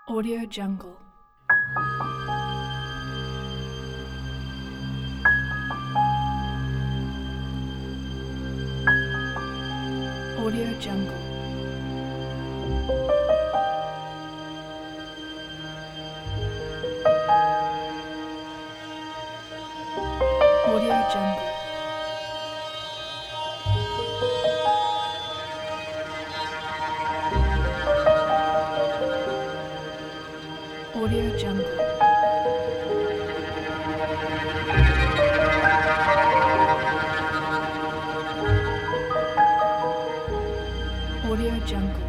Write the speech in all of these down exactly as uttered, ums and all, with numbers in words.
Audio Jungle. Audio Jungle. Audio Jungle. Audio Jungle. Audio Jungle.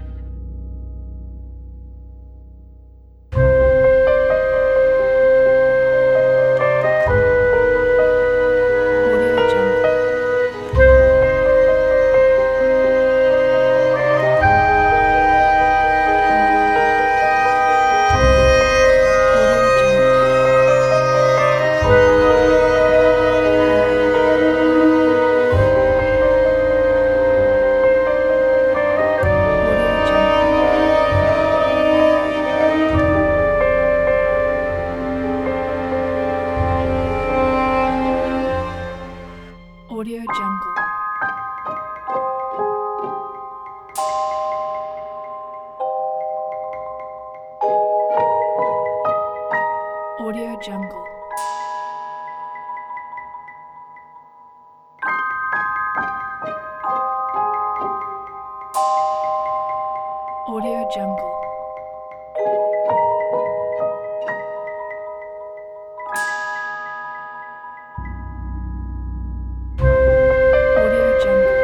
Audio Jungle. Audio Audio Jungle. Audio Jungle. Audio Jungle. Audio Jungle.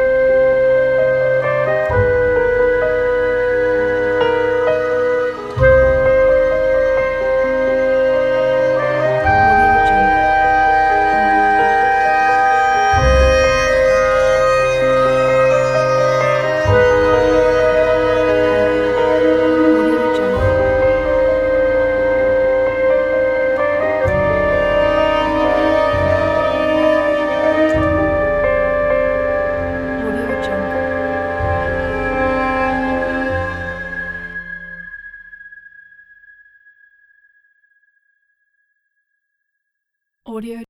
Audio Jungle. Audio Jungle. Audio Jungle. Audio